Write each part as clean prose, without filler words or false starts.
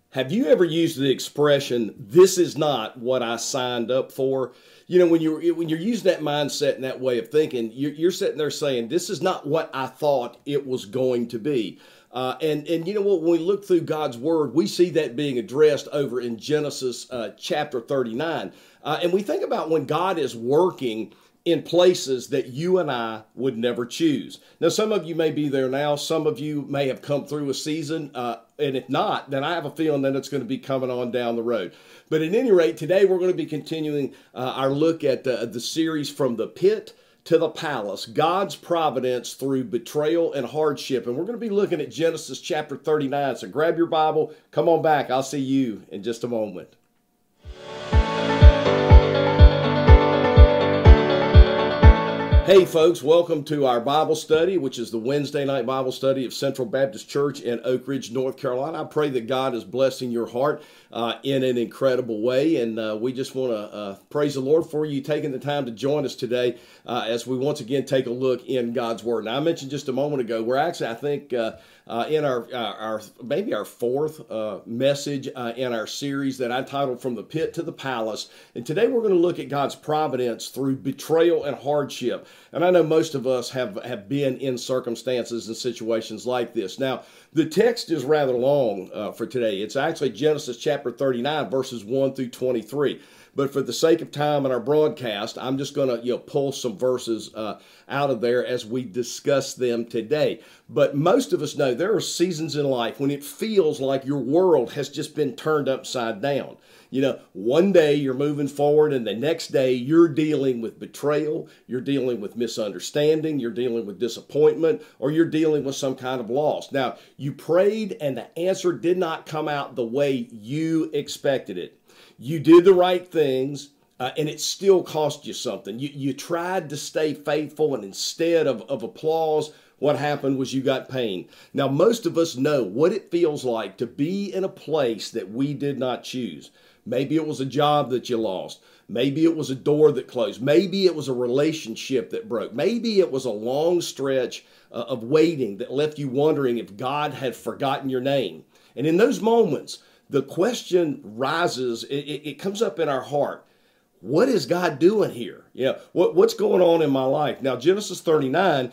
Have you ever used the expression, "This is not what I signed up for"? You know, when you're using that mindset and that way of thinking, you're sitting there saying, "This is not what I thought it was going to be." And you know what? When we look through God's Word, we see that being addressed over in Genesis chapter 39. And we think about when God is working in places that you and I would never choose. Now, some of you may be there now. Some of you may have come through a season. And if not, then I have a feeling that it's going to be coming on down the road. But at any rate, today we're going to be continuing our look at the series From the Pit to the Palace, God's Providence Through Betrayal and Hardship. And we're going to be looking at Genesis chapter 39. So grab your Bible, come on back. I'll see you in just a moment. Hey folks, welcome to our Bible study, which is the Wednesday night Bible study of Central Baptist Church in Oak Ridge, North Carolina. I pray that God is blessing your heart in an incredible way, and we just want to praise the Lord for you taking the time to join us today as we once again take a look in God's Word. Now, I mentioned just a moment ago, we're actually, I think, in our maybe our fourth message in our series that I titled From the Pit to the Palace. And today we're going to look at God's providence through betrayal and hardship. And I know most of us have been in circumstances and situations like this. Now, the text is rather long for today. It's actually Genesis chapter 39, verses 1 through 23. But for the sake of time in our broadcast, I'm just going to pull some verses out of there as we discuss them today. But most of us know there are seasons in life when it feels like your world has just been turned upside down. You know, one day you're moving forward and the next day you're dealing with betrayal, you're dealing with misunderstanding, you're dealing with disappointment, or you're dealing with some kind of loss. Now, you prayed and the answer did not come out the way you expected it. You did the right things, and it still cost you something. You tried to stay faithful, and instead of applause, what happened was you got pain. Now, most of us know what it feels like to be in a place that we did not choose. Maybe it was a job that you lost. Maybe it was a door that closed. Maybe it was a relationship that broke. Maybe it was a long stretch of waiting that left you wondering if God had forgotten your name. And in those moments, the question rises, it comes up in our heart. What is God doing here? What's going on in my life? Now, Genesis 39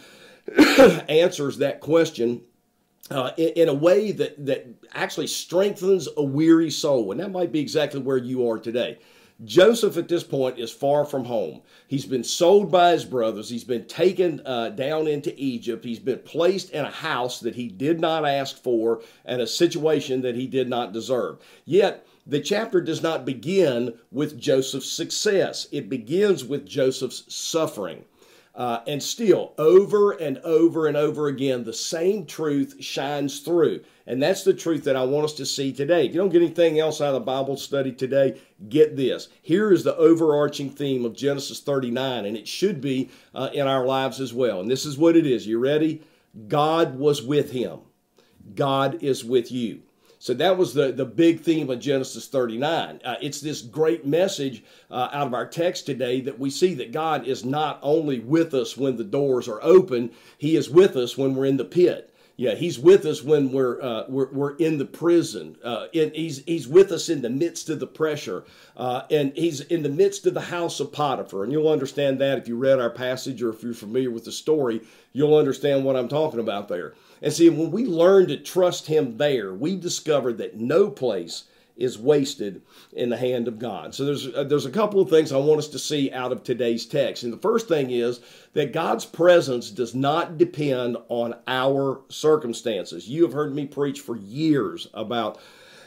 answers that question in a way that actually strengthens a weary soul. And that might be exactly where you are today. Joseph at this point is far from home. He's been sold by his brothers. He's been taken down into Egypt. He's been placed in a house that he did not ask for and a situation that he did not deserve. Yet, the chapter does not begin with Joseph's success. It begins with Joseph's suffering. And still, over and over and over again, the same truth shines through. And that's the truth that I want us to see today. If you don't get anything else out of the Bible study today, get this. Here is the overarching theme of Genesis 39, and it should be in our lives as well. And this is what it is. You ready? God was with him. God is with you. So that was the big theme of Genesis 39. It's this great message out of our text today that we see that God is not only with us when the doors are open, he is with us when we're in the pit. Yeah, he's with us when we're in the prison. He's with us in the midst of the pressure. And he's in the midst of the house of Potiphar. And you'll understand that if you read our passage or if you're familiar with the story, you'll understand what I'm talking about there. And see, when we learn to trust him there, we discover that no place is wasted in the hand of God. So there's a couple of things I want us to see out of today's text. And the first thing is that God's presence does not depend on our circumstances. You have heard me preach for years about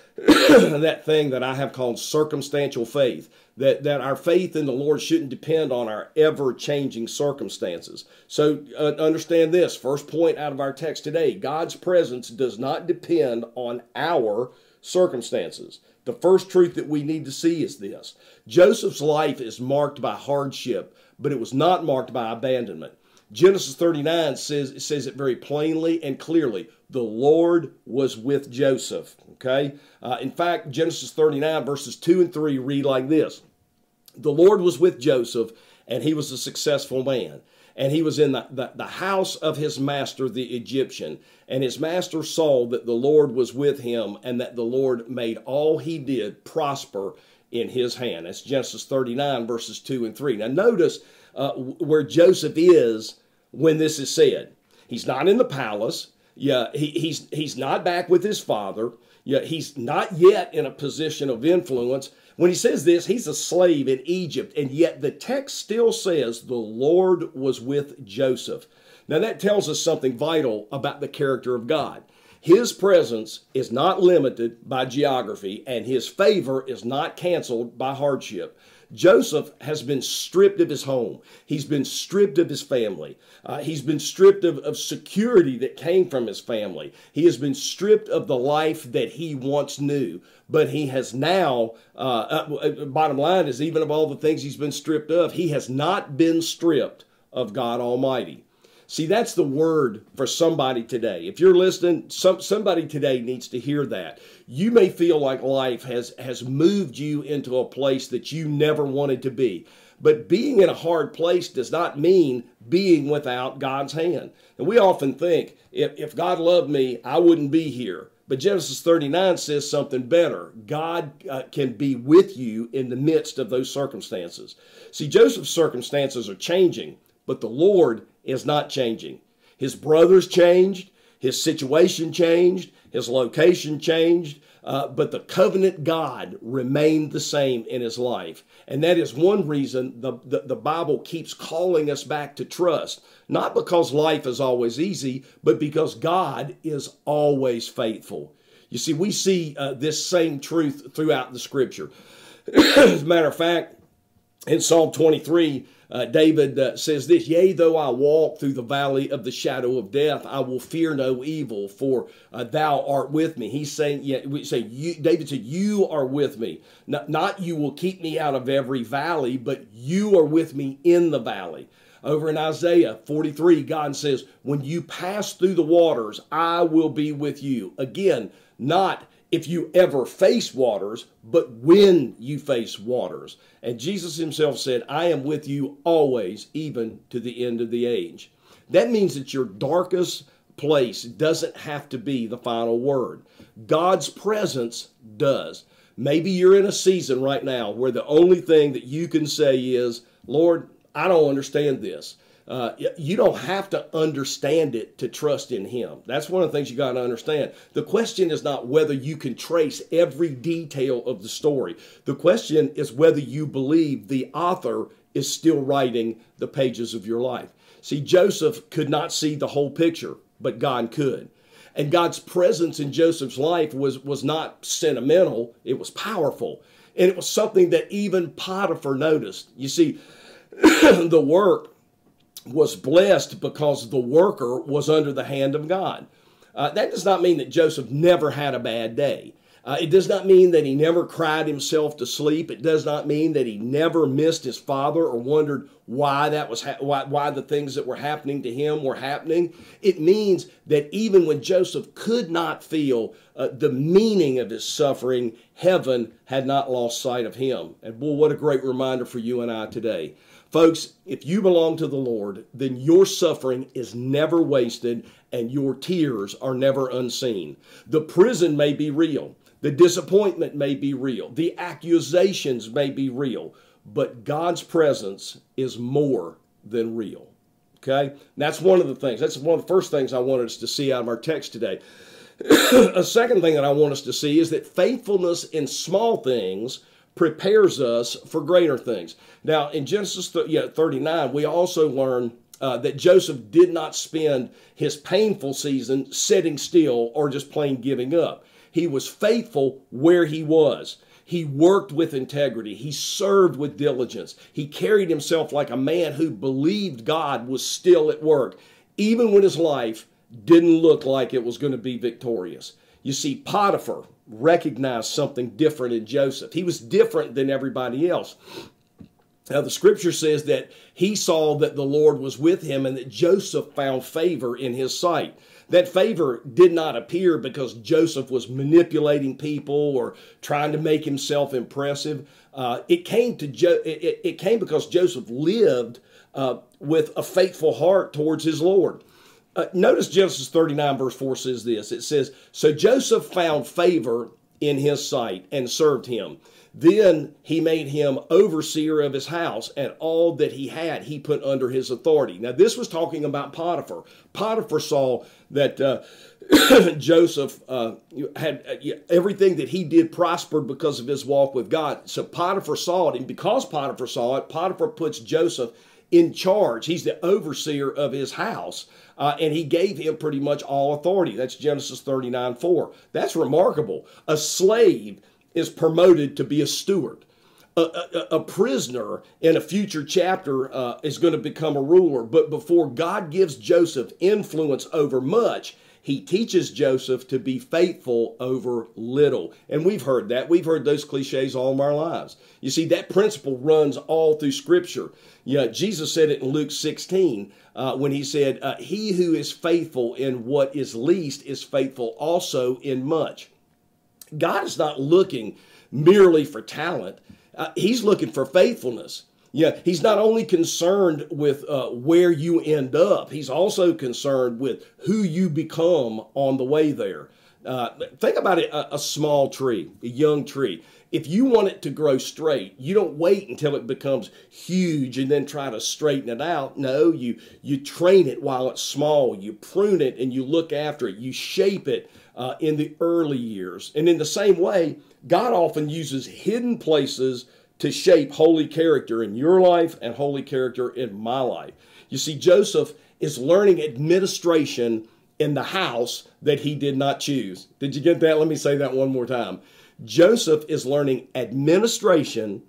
that thing that I have called circumstantial faith, that our faith in the Lord shouldn't depend on our ever-changing circumstances. So understand this, first point out of our text today, God's presence does not depend on our circumstances. The first truth that we need to see is this. Joseph's life is marked by hardship, but it was not marked by abandonment. Genesis 39 says it very plainly and clearly. The Lord was with Joseph. Okay? In fact, Genesis 39 verses 2 and 3 read like this. The Lord was with Joseph, and he was a successful man. and he was in the house of his master, the Egyptian. And his master saw that the Lord was with him, and that the Lord made all he did prosper in his hand. That's Genesis 39, verses 2 and 3. Now notice where Joseph is when this is said. He's not in the palace. Yeah, he's not back with his father. Yeah, he's not yet in a position of influence. When he says this, he's a slave in Egypt, and yet the text still says the Lord was with Joseph. Now that tells us something vital about the character of God. His presence is not limited by geography, and his favor is not canceled by hardship. Joseph has been stripped of his home. He's been stripped of his family. He's been stripped of security that came from his family. He has been stripped of the life that he once knew. But he has now, bottom line is, even of all the things he's been stripped of, he has not been stripped of God Almighty. See, that's the word for somebody today. If you're listening, somebody today needs to hear that. You may feel like life has moved you into a place that you never wanted to be. But being in a hard place does not mean being without God's hand. And we often think, if God loved me, I wouldn't be here. But Genesis 39 says something better. God can be with you in the midst of those circumstances. See, Joseph's circumstances are changing, but the Lord is not changing. His brothers changed, his situation changed, his location changed, but the covenant God remained the same in his life. And that is one reason the Bible keeps calling us back to trust. Not because life is always easy, but because God is always faithful. You see, we see this same truth throughout the Scripture. As a matter of fact, in Psalm 23, David says this, "Yea, though I walk through the valley of the shadow of death, I will fear no evil, for thou art with me." He's saying, David said, "You are with me." Not you will keep me out of every valley, but you are with me in the valley. Over in Isaiah 43, God says, "When you pass through the waters, I will be with you." Again, not if you ever face waters, but when you face waters. And Jesus himself said, "I am with you always, even to the end of the age." That means that your darkest place doesn't have to be the final word. God's presence does. Maybe you're in a season right now where the only thing that you can say is, "Lord, I don't understand this." You don't have to understand it to trust in him. That's one of the things you got to understand. The question is not whether you can trace every detail of the story. The question is whether you believe the author is still writing the pages of your life. See, Joseph could not see the whole picture, but God could. And God's presence in Joseph's life was not sentimental. It was powerful. And it was something that even Potiphar noticed. You see, the work was blessed because the worker was under the hand of God. That does not mean that Joseph never had a bad day. It does not mean that he never cried himself to sleep. It does not mean that he never missed his father or wondered why that was why the things that were happening to him were happening. It means that even when Joseph could not feel the meaning of his suffering, heaven had not lost sight of him. And boy, what a great reminder for you and I today. Folks, if you belong to the Lord, then your suffering is never wasted and your tears are never unseen. The prison may be real. The disappointment may be real. The accusations may be real. But God's presence is more than real. Okay? That's one of the things. That's one of the first things I wanted us to see out of our text today. A second thing that I want us to see is that faithfulness in small things prepares us for greater things. Now, in Genesis 39, we also learn that Joseph did not spend his painful season sitting still or just plain giving up. He was faithful where he was. He worked with integrity. He served with diligence. He carried himself like a man who believed God was still at work, even when his life didn't look like it was going to be victorious. You see, Potiphar recognized something different in Joseph. He was different than everybody else. Now, the scripture says that he saw that the Lord was with him and that Joseph found favor in his sight. That favor did not appear because Joseph was manipulating people or trying to make himself impressive. It came because Joseph lived with a faithful heart towards his Lord. Notice Genesis 39 verse 4 says this. It says, "So Joseph found favor in his sight and served him. Then he made him overseer of his house, and all that he had he put under his authority." Now this was talking about Potiphar. Potiphar saw that Joseph had everything that he did prospered because of his walk with God. So Potiphar saw it, and because Potiphar saw it, Potiphar puts Joseph in charge. He's the overseer of his house, and he gave him pretty much all authority. That's Genesis 39:4. That's remarkable. A slave is promoted to be a steward. A prisoner in a future chapter is going to become a ruler. But before God gives Joseph influence over much, he teaches Joseph to be faithful over little. And we've heard that. We've heard those cliches all of our lives. You see, that principle runs all through Scripture. Yeah, Jesus said it in Luke 16 when he said, "He who is faithful in what is least is faithful also in much." God is not looking merely for talent. He's looking for faithfulness. Yeah, he's not only concerned with where you end up, he's also concerned with who you become on the way there. Think about it, a small tree, a young tree. If you want it to grow straight, you don't wait until it becomes huge and then try to straighten it out. No, you train it while it's small. You prune it and you look after it. You shape it in the early years. And in the same way, God often uses hidden places to shape holy character in your life and holy character in my life. You see, Joseph is learning administration in the house that he did not choose. Did you get that? Let me say that one more time. Joseph is learning administration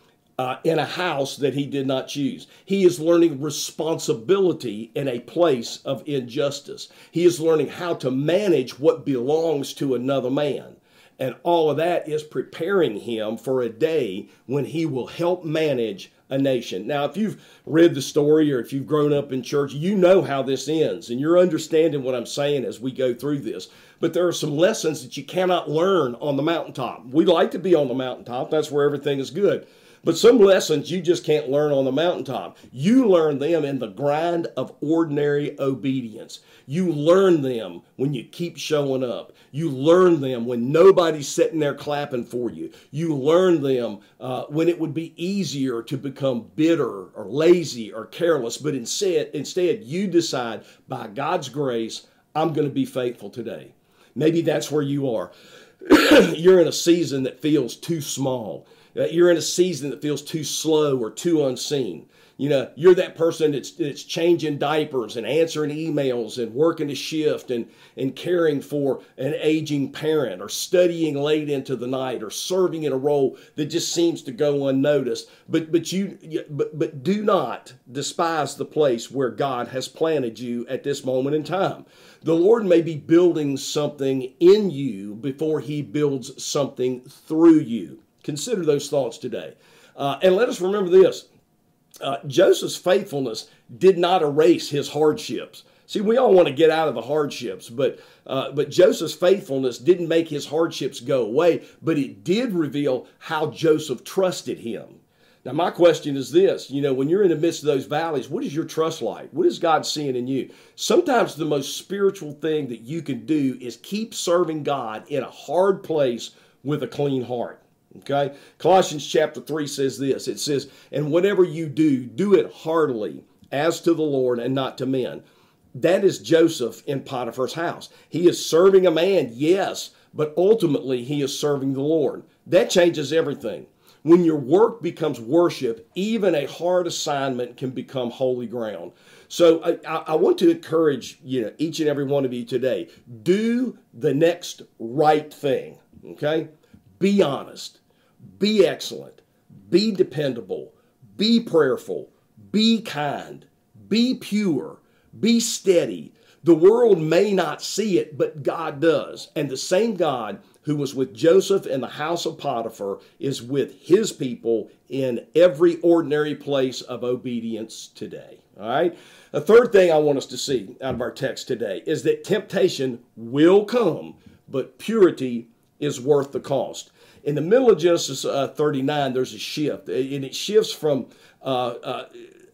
in a house that he did not choose. He is learning responsibility in a place of injustice. He is learning how to manage what belongs to another man. And all of that is preparing him for a day when he will help manage a nation. Now, if you've read the story or if you've grown up in church, you know how this ends, and you're understanding what I'm saying as we go through this. But there are some lessons that you cannot learn on the mountaintop. We like to be on the mountaintop. That's where everything is good. But some lessons you just can't learn on the mountaintop. You learn them in the grind of ordinary obedience. You learn them when you keep showing up. You learn them when nobody's sitting there clapping for you. You learn them when it would be easier to become bitter or lazy or careless. But instead, you decide, by God's grace, I'm going to be faithful today. Maybe that's where you are. You're in a season that feels too small. You're in a season that feels too slow or too unseen. You know, you're that person that's changing diapers and answering emails and working a shift and caring for an aging parent, or studying late into the night, or serving in a role that just seems to go unnoticed. But do not despise the place where God has planted you at this moment in time. The Lord may be building something in you before he builds something through you. Consider those thoughts today. And let us remember this. Joseph's faithfulness did not erase his hardships. See, we all want to get out of the hardships, but Joseph's faithfulness didn't make his hardships go away, but it did reveal how Joseph trusted him. Now, my question is this, when you're in the midst of those valleys, what is your trust like? What is God seeing in you? Sometimes the most spiritual thing that you can do is keep serving God in a hard place with a clean heart. Okay? Colossians chapter 3 says this. It says, "And whatever you do, do it heartily, as to the Lord and not to men." That is Joseph in Potiphar's house. He is serving a man, yes, but ultimately he is serving the Lord. That changes everything. When your work becomes worship, even a hard assignment can become holy ground. So I want to encourage each and every one of you today. Do the next right thing. Okay? Be honest. Be excellent. Be dependable. Be prayerful. Be kind. Be pure. Be steady. The world may not see it, but God does. And the same God who was with Joseph in the house of Potiphar is with his people in every ordinary place of obedience today. All right? The third thing I want us to see out of our text today is that temptation will come, but purity is worth the cost. In the middle of Genesis 39, there's a shift, and it shifts from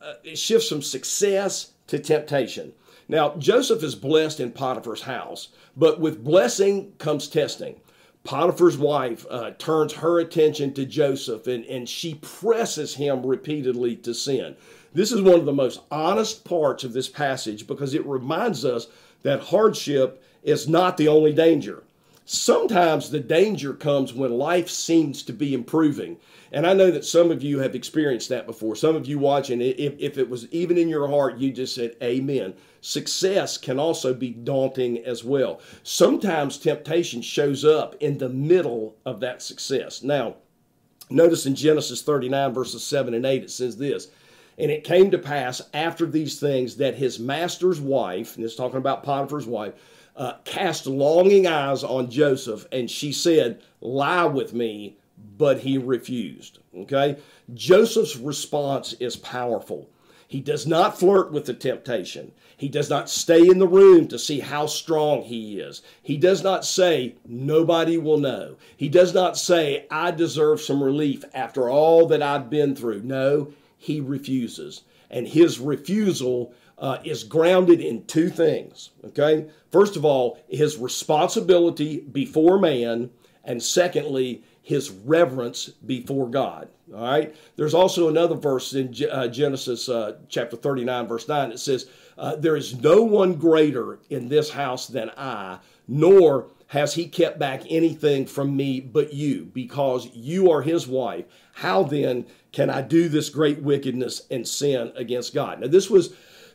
it shifts from success to temptation. Now, Joseph is blessed in Potiphar's house, but with blessing comes testing. Potiphar's wife turns her attention to Joseph, and she presses him repeatedly to sin. This is one of the most honest parts of this passage because it reminds us that hardship is not the only danger. Sometimes the danger comes when life seems to be improving. And I know that some of you have experienced that before. Some of you watching, if it was even in your heart, you just said, amen. Success can also be daunting as well. Sometimes temptation shows up in the middle of that success. Now, notice in Genesis 39, verses 7 and 8, it says this, and it came to pass after these things that his master's wife, and it's talking about Potiphar's wife, cast longing eyes on Joseph, and she said, lie with me, but he refused. Okay? Joseph's response is powerful. He does not flirt with the temptation. He does not stay in the room to see how strong he is. He does not say, nobody will know. He does not say, I deserve some relief after all that I've been through. No, he refuses. And his refusal is grounded in two things. Okay? First of all, his responsibility before man, and secondly, his reverence before God. All right. There's also another verse in Genesis chapter 39, verse 9. It says, there is no one greater in this house than I, nor has he kept back anything from me but you, because you are his wife. How then can I do this great wickedness and sin against God? Now, this was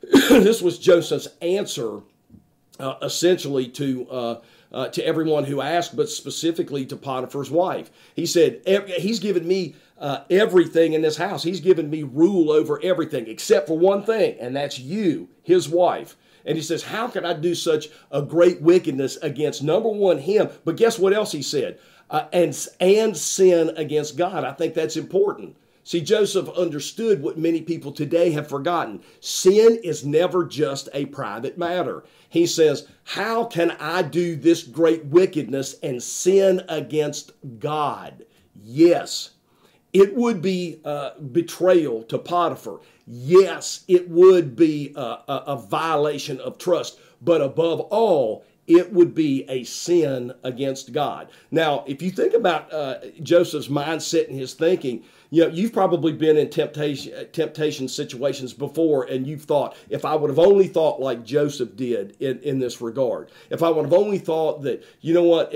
Joseph's answer essentially to everyone who asked, but specifically to Potiphar's wife. He said, he's given me everything in this house. He's given me rule over everything except for one thing, and that's you, his wife. And he says, how can I do such a great wickedness against, number one, him? But guess what else he said? And sin against God. I think that's important. See, Joseph understood what many people today have forgotten. Sin is never just a private matter. He says, how can I do this great wickedness and sin against God? Yes, it would be betrayal to Potiphar. Yes, it would be a violation of trust. But above all, it would be a sin against God. Now, if you think about Joseph's mindset and his thinking, you know, you've probably been in temptation situations before, and you've thought, if I would have only thought like Joseph did in this regard, if I would have only thought that, you know what,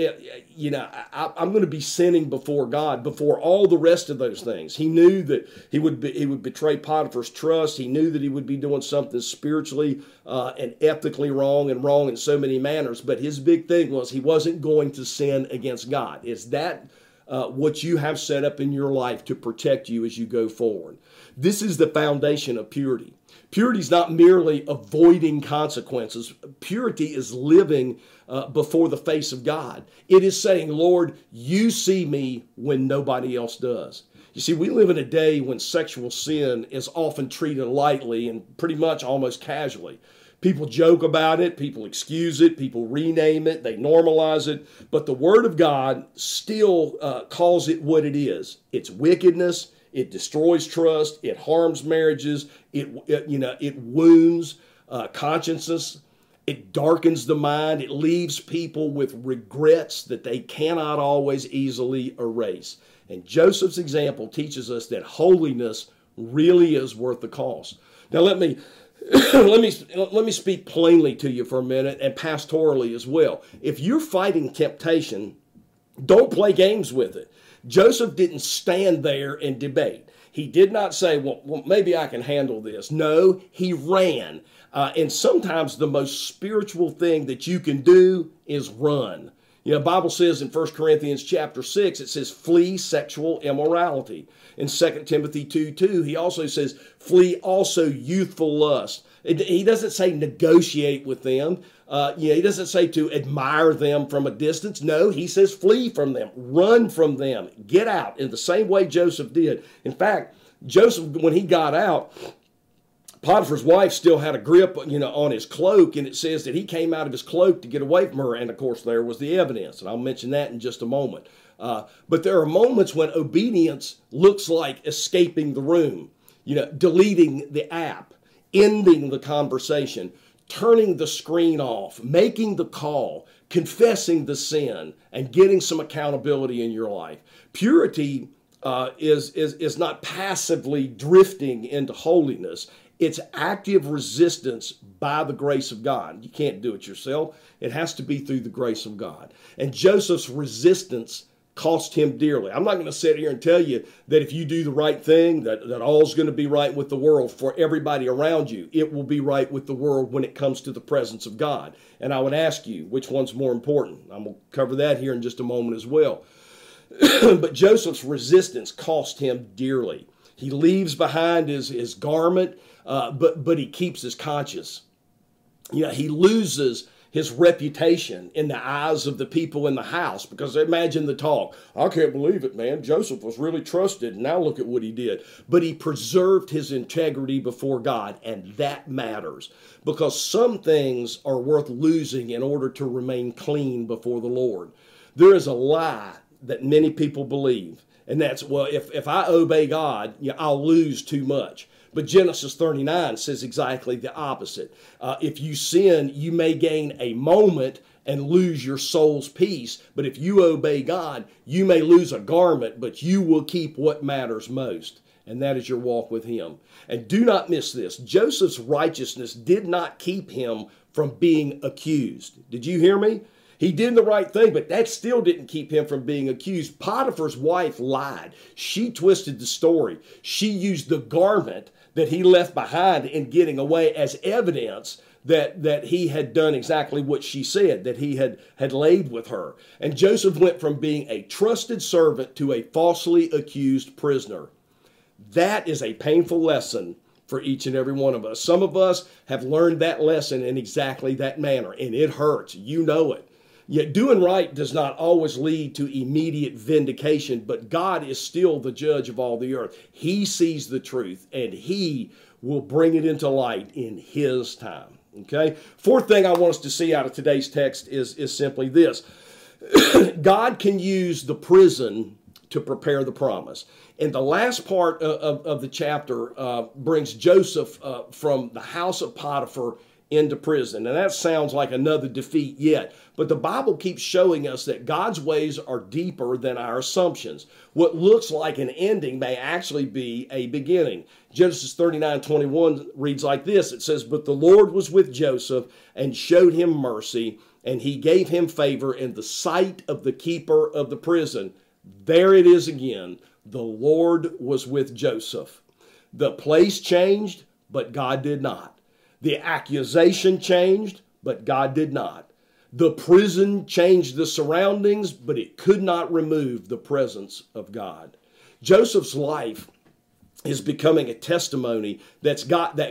I'm going to be sinning before God, before all the rest of those things. He knew that he would betray Potiphar's trust. He knew that he would be doing something spiritually and ethically wrong and wrong in so many manners. But his big thing was he wasn't going to sin against God. Is that what you have set up in your life to protect you as you go forward? This is the foundation of purity. Purity is not merely avoiding consequences. Purity is living before the face of God. It is saying, Lord, you see me when nobody else does. You see, we live in a day when sexual sin is often treated lightly and pretty much almost casually. People joke about it, people excuse it, people rename it, they normalize it, but the Word of God still calls it what it is. It's wickedness, it destroys trust, it harms marriages, it wounds consciences, it darkens the mind, it leaves people with regrets that they cannot always easily erase. And Joseph's example teaches us that holiness really is worth the cost. Now let me speak plainly to you for a minute, and pastorally as well. If you're fighting temptation, don't play games with it. Joseph didn't stand there and debate. He did not say, well, maybe I can handle this. No, he ran. And sometimes the most spiritual thing that you can do is run. You know, the Bible says in 1 Corinthians chapter 6, it says, flee sexual immorality. In 2 Timothy 2:2, he also says, flee also youthful lust. He doesn't say negotiate with them. He doesn't say to admire them from a distance. No, he says flee from them, run from them, get out in the same way Joseph did. In fact, Joseph, when he got out, Potiphar's wife still had a grip, on his cloak, and it says that he came out of his cloak to get away from her, and of course there was the evidence, and I'll mention that in just a moment. But there are moments when obedience looks like escaping the room. deleting the app, ending the conversation, turning the screen off, making the call, confessing the sin, and getting some accountability in your life. Purity is not passively drifting into holiness. It's active resistance by the grace of God. You can't do it yourself. It has to be through the grace of God. And Joseph's resistance cost him dearly. I'm not going to sit here and tell you that if you do the right thing, that all's going to be right with the world for everybody around you. It will be right with the world when it comes to the presence of God. And I would ask you, which one's more important? I'm going to cover that here in just a moment as well. But Joseph's resistance cost him dearly. He leaves behind his garment, but he keeps his conscience. He loses his reputation in the eyes of the people in the house, because imagine the talk. I can't believe it, man. Joseph was really trusted. Now look at what he did. But he preserved his integrity before God, and that matters, because some things are worth losing in order to remain clean before the Lord. There is a lie that many people believe, and that's, well, if I obey God, I'll lose too much. But Genesis 39 says exactly the opposite. If you sin, you may gain a moment and lose your soul's peace. But if you obey God, you may lose a garment, but you will keep what matters most. And that is your walk with Him. And do not miss this. Joseph's righteousness did not keep him from being accused. Did you hear me? He did the right thing, but that still didn't keep him from being accused. Potiphar's wife lied. She twisted the story. She used the garment that he left behind in getting away as evidence that he had done exactly what she said, that he had laid with her. And Joseph went from being a trusted servant to a falsely accused prisoner. That is a painful lesson for each and every one of us. Some of us have learned that lesson in exactly that manner, and it hurts. You know it. Yet doing right does not always lead to immediate vindication, but God is still the judge of all the earth. He sees the truth, and He will bring it into light in His time. Okay? Fourth thing I want us to see out of today's text is simply this. God can use the prison to prepare the promise. And the last part of the chapter brings Joseph from the house of Potiphar into prison. And that sounds like another defeat yet. But the Bible keeps showing us that God's ways are deeper than our assumptions. What looks like an ending may actually be a beginning. Genesis 39:21 reads like this. It says, "But the Lord was with Joseph and showed him mercy, and He gave him favor in the sight of the keeper of the prison." There it is again. The Lord was with Joseph. The place changed, but God did not. The accusation changed, but God did not. The prison changed the surroundings, but it could not remove the presence of God. Joseph's life is becoming a testimony that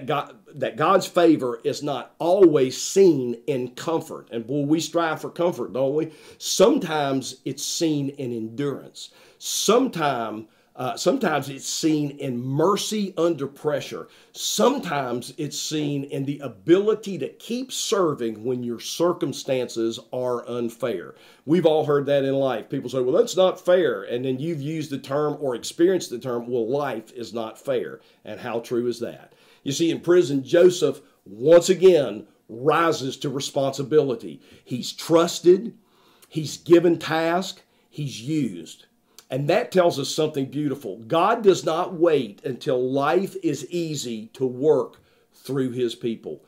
God's favor is not always seen in comfort. And boy, we strive for comfort, don't we? Sometimes it's seen in endurance. Sometimes it's seen in mercy under pressure. Sometimes it's seen in the ability to keep serving when your circumstances are unfair. We've all heard that in life. People say, well, that's not fair. And then you've used the term or experienced the term, well, life is not fair. And how true is that? You see, in prison, Joseph once again rises to responsibility. He's trusted. He's given task. He's used. And that tells us something beautiful. God does not wait until life is easy to work through His people.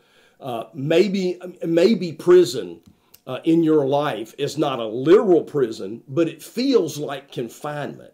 Maybe prison in your life is not a literal prison, but it feels like confinement.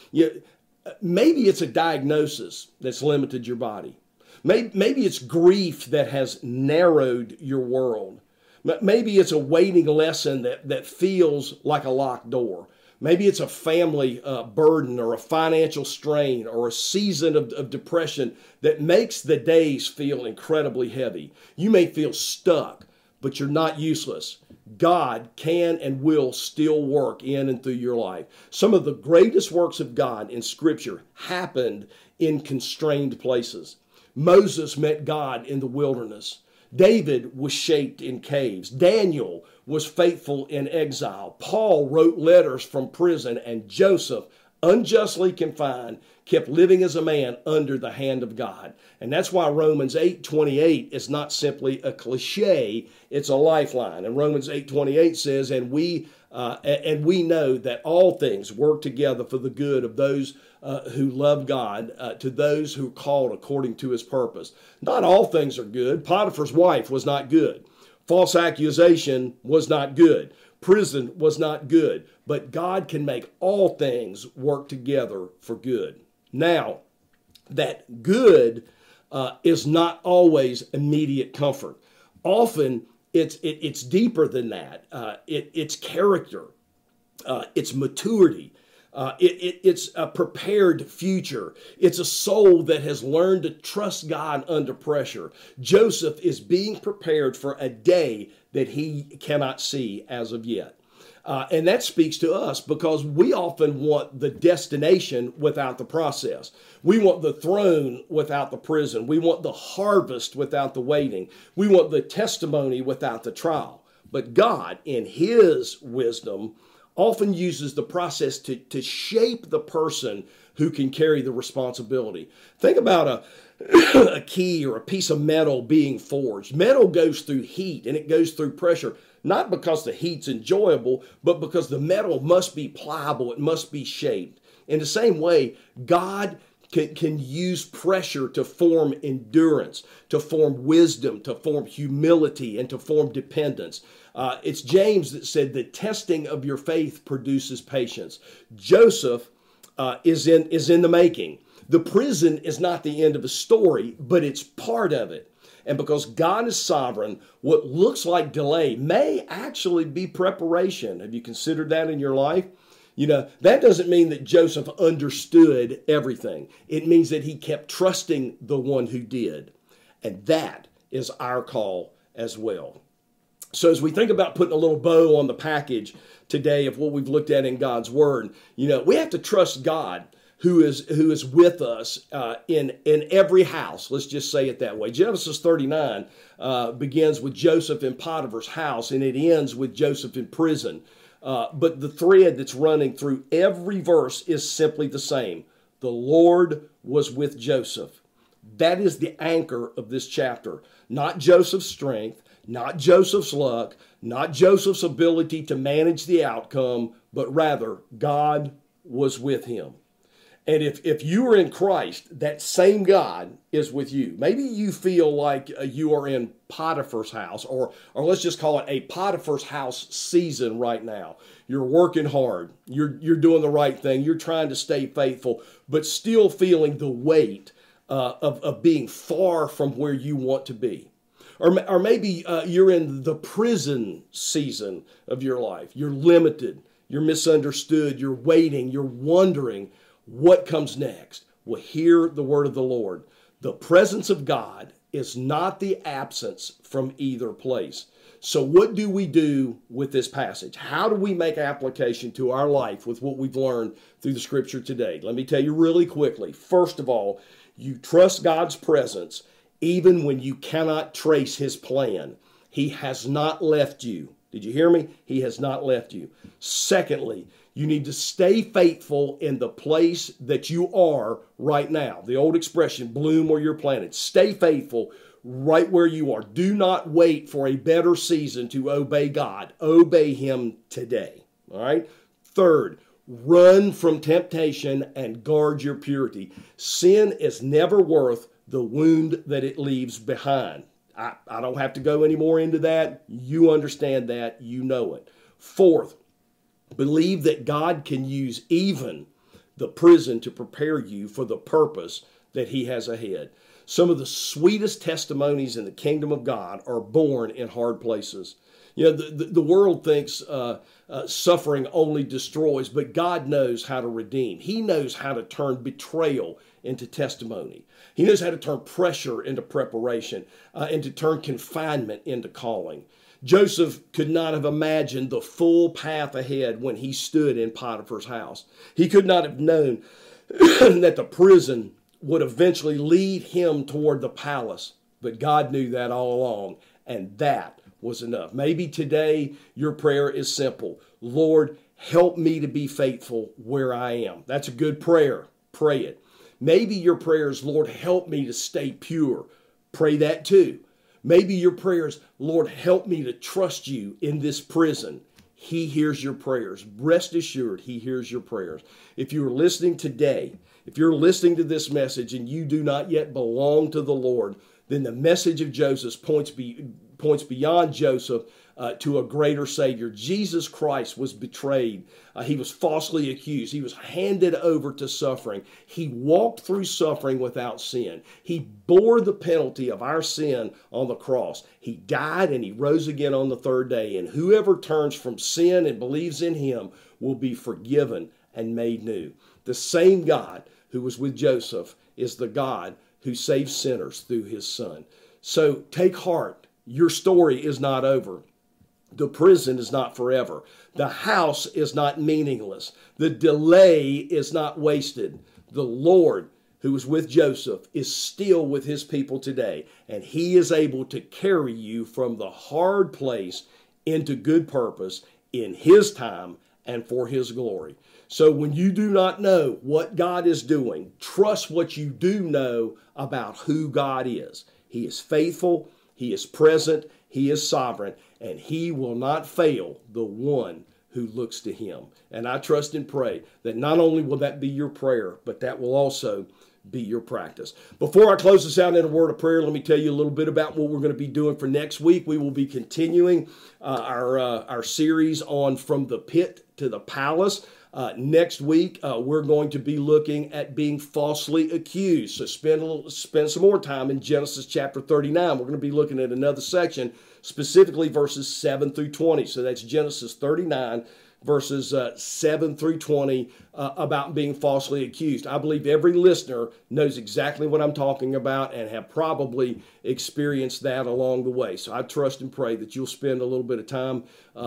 Maybe it's a diagnosis that's limited your body. Maybe it's grief that has narrowed your world. Maybe it's a waiting lesson that feels like a locked door. Maybe it's a family burden or a financial strain or a season of depression that makes the days feel incredibly heavy. You may feel stuck, but you're not useless. God can and will still work in and through your life. Some of the greatest works of God in Scripture happened in constrained places. Moses met God in the wilderness. David was shaped in caves. Daniel was faithful in exile. Paul wrote letters from prison, and Joseph unjustly confined, kept living as a man under the hand of God. And that's why Romans 8:28 is not simply a cliche, it's a lifeline. And Romans 8:28 says, and we know that all things work together for the good of those who love God, to those who are called according to his purpose. Not all things are good. Potiphar's wife was not good. False accusation was not good. Prison was not good. But God can make all things work together for good. Now, that good is not always immediate comfort. Often, it's deeper than that. It's character. It's maturity. It's a prepared future. It's a soul that has learned to trust God under pressure. Joseph is being prepared for a day that he cannot see as of yet. And that speaks to us because we often want the destination without the process. We want the throne without the prison. We want the harvest without the waiting. We want the testimony without the trial. But God, in his wisdom, often uses the process to shape the person who can carry the responsibility. Think about a key or a piece of metal being forged. Metal goes through heat and it goes through pressure, not because the heat's enjoyable, but because the metal must be pliable, it must be shaped. In the same way, God can use pressure to form endurance, to form wisdom, to form humility, and to form dependence. It's James that said the testing of your faith produces patience. Joseph is in the making. The prison is not the end of the story, but it's part of it. And because God is sovereign, what looks like delay may actually be preparation. Have you considered that in your life? You know, that doesn't mean that Joseph understood everything. It means that he kept trusting the one who did. And that is our call as well. So as we think about putting a little bow on the package today of what we've looked at in God's Word, you know, we have to trust God who is with us in every house. Let's just say it that way. Genesis 39 begins with Joseph in Potiphar's house, and it ends with Joseph in prison. But the thread that's running through every verse is simply the same. The Lord was with Joseph. That is the anchor of this chapter. Not Joseph's strength, not Joseph's luck, not Joseph's ability to manage the outcome, but rather God was with him. And if you are in Christ, that same God is with you. Maybe you feel like you are in Potiphar's house, or let's just call it a Potiphar's house season right now. You're working hard. You're doing the right thing. You're trying to stay faithful, but still feeling the weight of being far from where you want to be. Or maybe you're in the prison season of your life. You're limited. You're misunderstood. You're waiting. You're wondering what comes next. Well, hear the word of the Lord. The presence of God is not the absence from either place. So what do we do with this passage? How do we make application to our life with what we've learned through the scripture today? Let me tell you really quickly. First of all, you trust God's presence even when you cannot trace his plan. He has not left you. Did you hear me? He has not left you. Secondly, you need to stay faithful in the place that you are right now. The old expression, bloom where you're planted. Stay faithful right where you are. Do not wait for a better season to obey God. Obey him today. All right? Third, run from temptation and guard your purity. Sin is never worth the wound that it leaves behind. I don't have to go any more into that. You understand that. You know it. Fourth, believe that God can use even the prison to prepare you for the purpose that he has ahead. Some of the sweetest testimonies in the kingdom of God are born in hard places. You know, the world thinks suffering only destroys, but God knows how to redeem. He knows how to turn betrayal into testimony. He knows how to turn pressure into preparation and to turn confinement into calling. Joseph could not have imagined the full path ahead when he stood in Potiphar's house. He could not have known that the prison would eventually lead him toward the palace, but God knew that all along, and that was enough. Maybe today your prayer is simple. Lord, help me to be faithful where I am. That's a good prayer. Pray it. Maybe your prayer is, Lord, help me to stay pure. Pray that too. Maybe your prayer is, Lord, help me to trust you in this prison. He hears your prayers. Rest assured, he hears your prayers. If you are listening today, if you're listening to this message and you do not yet belong to the Lord, then the message of Joseph points beyond Joseph to a greater Savior. Jesus Christ was betrayed. He was falsely accused. He was handed over to suffering. He walked through suffering without sin. He bore the penalty of our sin on the cross. He died and he rose again on the third day. And whoever turns from sin and believes in him will be forgiven and made new. The same God who was with Joseph is the God who saves sinners through his Son. So take heart. Your story is not over. The prison is not forever. The house is not meaningless. The delay is not wasted. The Lord, who was with Joseph, is still with his people today, and he is able to carry you from the hard place into good purpose in his time and for his glory. So when you do not know what God is doing, trust what you do know about who God is. He is faithful, he is present, he is sovereign, and he will not fail the one who looks to him. And I trust and pray that not only will that be your prayer, but that will also be your practice. Before I close this out in a word of prayer, let me tell you a little bit about what we're going to be doing for next week. We will be continuing our series on From the Pit to the Palace. Next week, we're going to be looking at being falsely accused. So spend some more time in Genesis chapter 39. We're going to be looking at another section, specifically verses 7 through 20. So that's Genesis 39, verses 7 through 20, about being falsely accused. I believe every listener knows exactly what I'm talking about and have probably experienced that along the way. So I trust and pray that you'll spend a little bit of time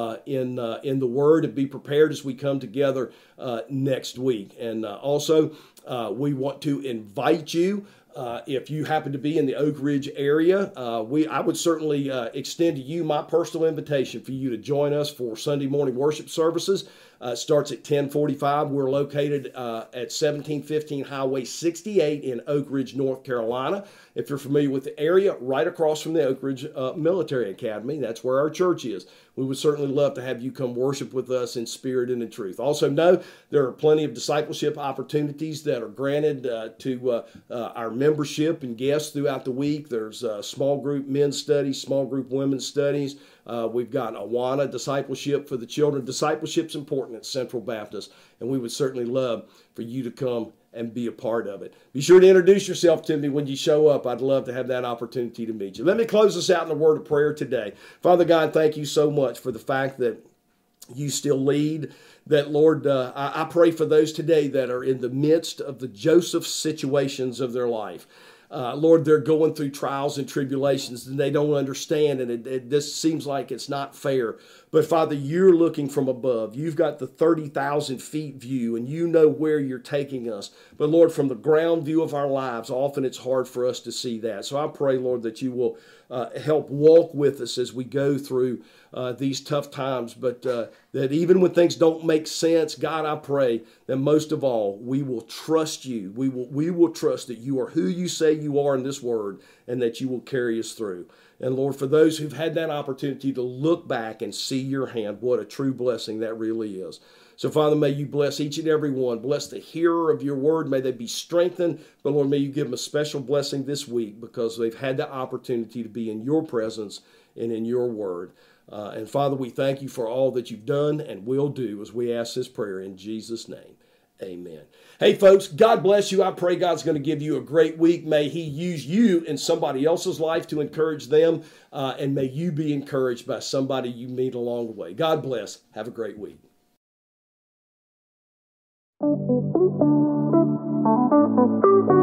in the Word and be prepared as we come together next week. And also, we want to invite you. If you happen to be in the Oak Ridge area, I would certainly extend to you my personal invitation for you to join us for Sunday morning worship services. It starts at 10:45. We're located at 1715 Highway 68 in Oak Ridge, North Carolina. If you're familiar with the area, right across from the Oak Ridge Military Academy, that's where our church is. We would certainly love to have you come worship with us in spirit and in truth. Also know there are plenty of discipleship opportunities that are granted to our membership and guests throughout the week. There's small group men's studies, small group women's studies. We've got Awana discipleship for the children. Discipleship's important at Central Baptist, and we would certainly love for you to come and be a part of it. Be sure to introduce yourself to me when you show up. I'd love to have that opportunity to meet you. Let me close this out in a word of prayer today. Father God, thank you so much for the fact that you still lead. That, Lord, I pray for those today that are in the midst of the Joseph situations of their life. Lord, they're going through trials and tribulations and they don't understand, and this seems like it's not fair. But Father, you're looking from above. You've got the 30,000 feet view and you know where you're taking us. But Lord, from the ground view of our lives, often it's hard for us to see that. So I pray, Lord, that you will help walk with us as we go through these tough times. But that even when things don't make sense, God, I pray that most of all, we will trust you. We will trust that you are who you say you are in this word and that you will carry us through. And Lord, for those who've had that opportunity to look back and see your hand, what a true blessing that really is. So Father, may you bless each and every one. Bless the hearer of your word. May they be strengthened. But Lord, may you give them a special blessing this week because they've had the opportunity to be in your presence and in your word. And Father, we thank you for all that you've done and will do as we ask this prayer in Jesus' name. Amen. Hey, folks, God bless you. I pray God's going to give you a great week. May he use you in somebody else's life to encourage them, and may you be encouraged by somebody you meet along the way. God bless. Have a great week. Thank you.